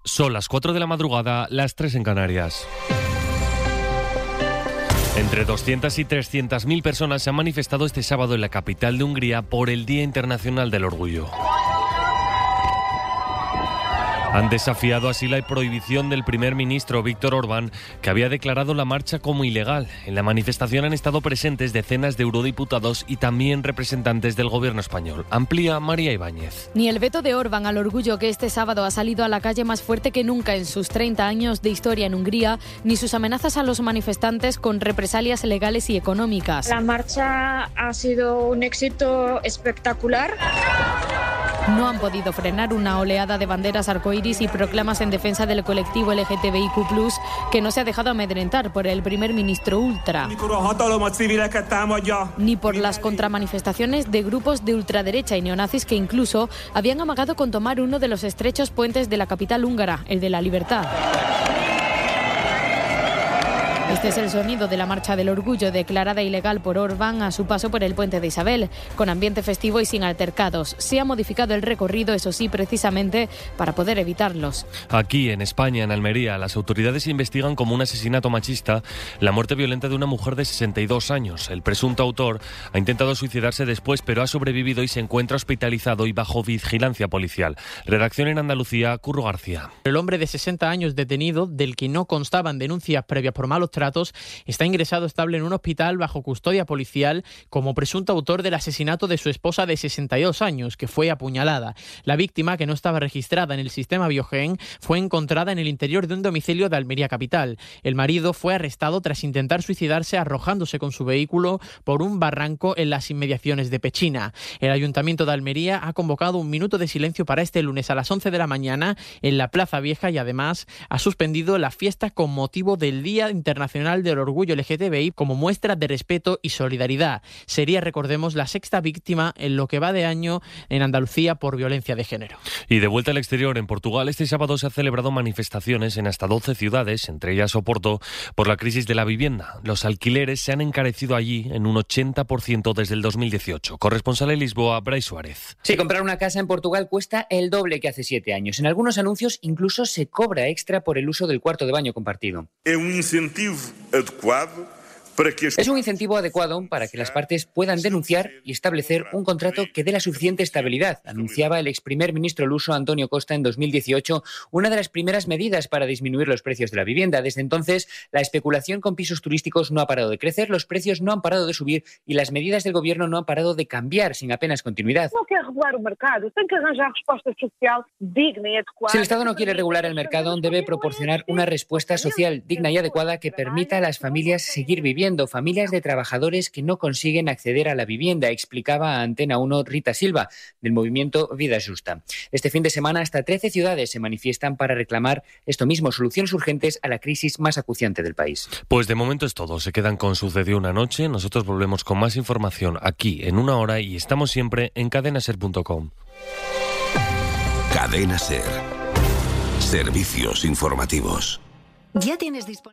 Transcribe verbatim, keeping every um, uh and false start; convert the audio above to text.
Son las cuatro de la madrugada, las tres en Canarias. Entre doscientas y trescientas mil personas se han manifestado este sábado en la capital de Hungría por el Día Internacional del Orgullo. Han desafiado así la prohibición del primer ministro Viktor Orbán, que había declarado la marcha como ilegal. En la manifestación han estado presentes decenas de eurodiputados y también representantes del gobierno español. Amplía María Ibáñez. Ni el veto de Orbán al orgullo, que este sábado ha salido a la calle más fuerte que nunca en sus treinta años de historia en Hungría, ni sus amenazas a los manifestantes con represalias legales y económicas. La marcha ha sido un éxito espectacular. No han podido frenar una oleada de banderas arcoíris y proclamas en defensa del colectivo L G T B I Q plus, que no se ha dejado amedrentar por el primer ministro ultra, ni por las contramanifestaciones de grupos de ultraderecha y neonazis que incluso habían amagado con tomar uno de los estrechos puentes de la capital húngara, el de la Libertad. Este es el sonido de la Marcha del Orgullo, declarada ilegal por Orbán a su paso por el Puente de Isabel, con ambiente festivo y sin altercados. Se ha modificado el recorrido, eso sí, precisamente para poder evitarlos. Aquí, en España, en Almería, las autoridades investigan como un asesinato machista la muerte violenta de una mujer de sesenta y dos años. El presunto autor ha intentado suicidarse después, pero ha sobrevivido y se encuentra hospitalizado y bajo vigilancia policial. Redacción en Andalucía, Curro García. El hombre de sesenta años detenido, del que no constaban denuncias previas por malos tratos, está ingresado estable en un hospital bajo custodia policial como presunto autor del asesinato de su esposa de sesenta y dos años, que fue apuñalada. La víctima, que no estaba registrada en el sistema Biogen, fue encontrada en el interior de un domicilio de Almería capital. El marido fue arrestado tras intentar suicidarse arrojándose con su vehículo por un barranco en las inmediaciones de Pechina. El Ayuntamiento de Almería ha convocado un minuto de silencio para este lunes a las once de la mañana en la Plaza Vieja y además ha suspendido la fiesta con motivo del Día Internacional del Orgullo L G T B I como muestra de respeto y solidaridad. Sería, recordemos, la sexta víctima en lo que va de año en Andalucía por violencia de género. Y de vuelta al exterior, en Portugal, este sábado se han celebrado manifestaciones en hasta doce ciudades, entre ellas Oporto, por la crisis de la vivienda. Los alquileres se han encarecido allí en un ochenta por ciento desde el dos mil dieciocho. Corresponsal en Lisboa, Brais Suárez. Sí, comprar una casa en Portugal cuesta el doble que hace siete años. En algunos anuncios incluso se cobra extra por el uso del cuarto de baño compartido. Es un incentivo adecuado para que... Es un incentivo adecuado para que las partes puedan denunciar y establecer un contrato que dé la suficiente estabilidad, anunciaba el ex primer ministro luso António Costa en dos mil dieciocho, una de las primeras medidas para disminuir los precios de la vivienda. Desde entonces, la especulación con pisos turísticos no ha parado de crecer, los precios no han parado de subir y las medidas del gobierno no han parado de cambiar sin apenas continuidad. No quiere regular el mercado, tiene que arranjar respuesta social digna y adecuada. Si el Estado no quiere regular el mercado, debe proporcionar una respuesta social digna y adecuada que permita a las familias seguir viviendo. Familias de trabajadores que no consiguen acceder a la vivienda, explicaba a Antena uno Rita Silva, del movimiento Vida Justa. Este fin de semana hasta trece ciudades se manifiestan para reclamar esto mismo, soluciones urgentes a la crisis más acuciante del país. Pues de momento es todo. Se quedan con Sucedió una noche. Nosotros volvemos con más información aquí en una hora y estamos siempre en cadena ser punto com. Cadena Ser. Servicios informativos. Ya tienes disponible.